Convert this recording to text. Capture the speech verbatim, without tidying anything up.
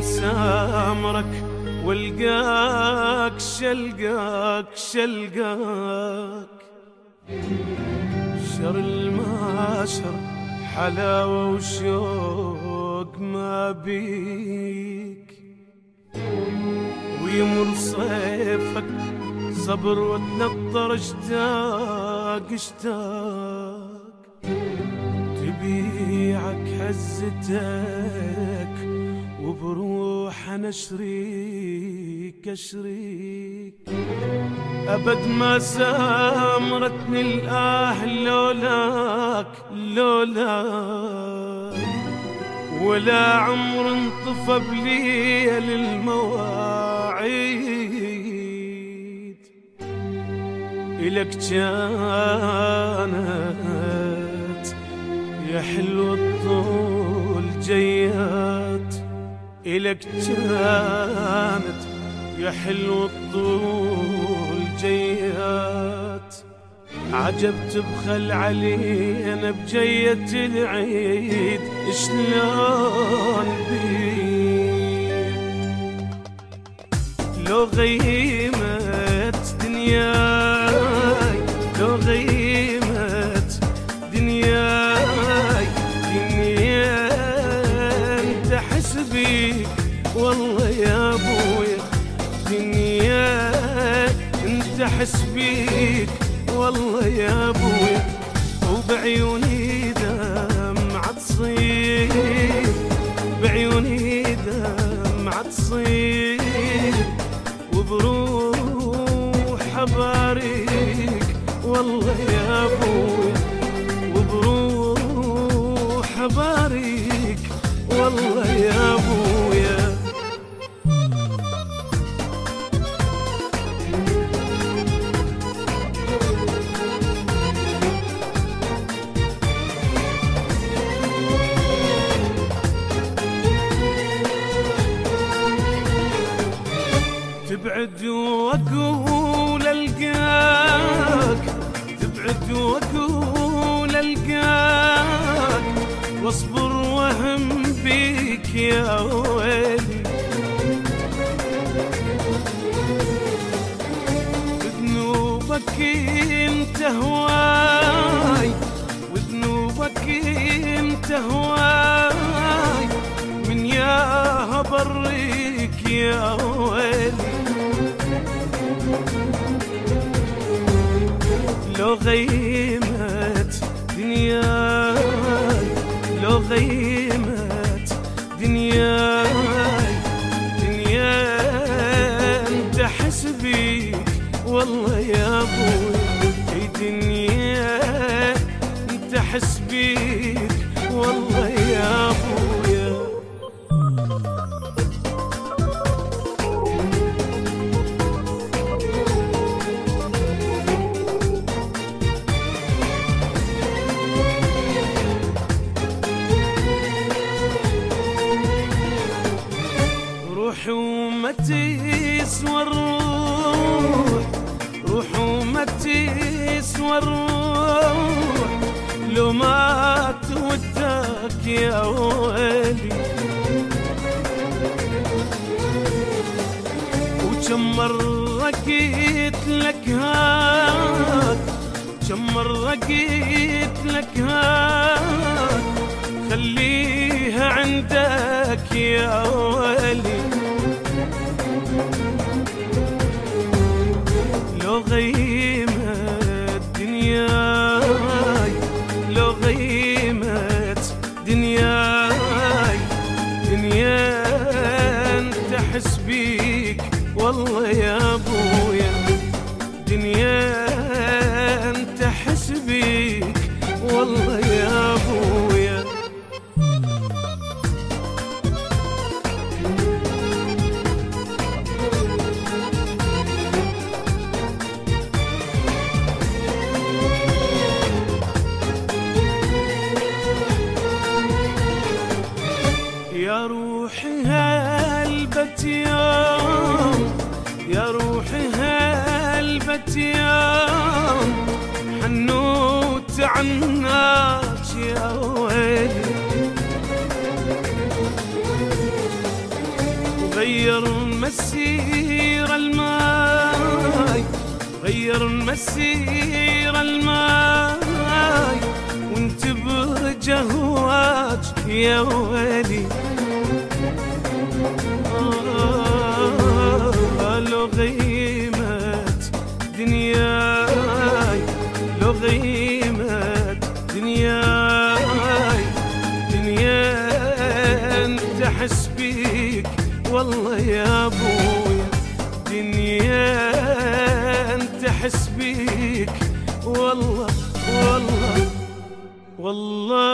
مسامرك والقاك شلقاك شلقاك شر الماشر حلاوة وشوق ما بيك ويمر صيفك صبر وتنطر اشتاق اشتاق تبيعك هزتك وبروح انا اشريك اشريك ابد ما سامرتني الاه لولاك لولاك ولا عمر انطفى بليل المواعيد إلك كانت يا حلو الطول جيات إلك كانت يا حلو الطول جيات عجبت بخل علينا بجية العيد شلون بيك لو غيمت دنياي لو غيمت دنياي دنيا انت حسبي والله يا ابويا دنيا انت حسبيك والله يا ابويا وبعيوني دمعة تصير بعيوني دمعة تصير وبروح اباريك والله يا ابويا وبروح اباريك والله يا ابويا تبعد واقول القاك تبعد واقول القاك واصبر وهم بيك يا ويلي بذنوبك انت هواي وذنوبك انت هواي من ياها بريك يا ويلي لو غيمت دنياي لو غيمت دنياي دنيا انت حسبيك والله يا ابوي في دنيا انت حسبيك والله يا ابويا روح وما تسوى الروح روح وما تسوى الروح لو ما تودك يا ويلي وكم مرة قلت لك هاك كم مرة قلت لك هاك خليها عندك يا ويلي لو غيمت دنياي لو غيمت دنياي دنيا انت حسبيك والله يا ابويا دنيا انت حسبيك والله يا ابويا يا روحي هلبت يوم يا روحي هلبت يوم حنوت عناك يا ويلي غير مسير الماي، غير مسير الماي، وانت بجهواك يا ولي. آه لو غيمت دنياي، لو غيمت دنياي، دنيا انت حس بيك والله يا ابويا، دنيا انت حس بيك والله والله والله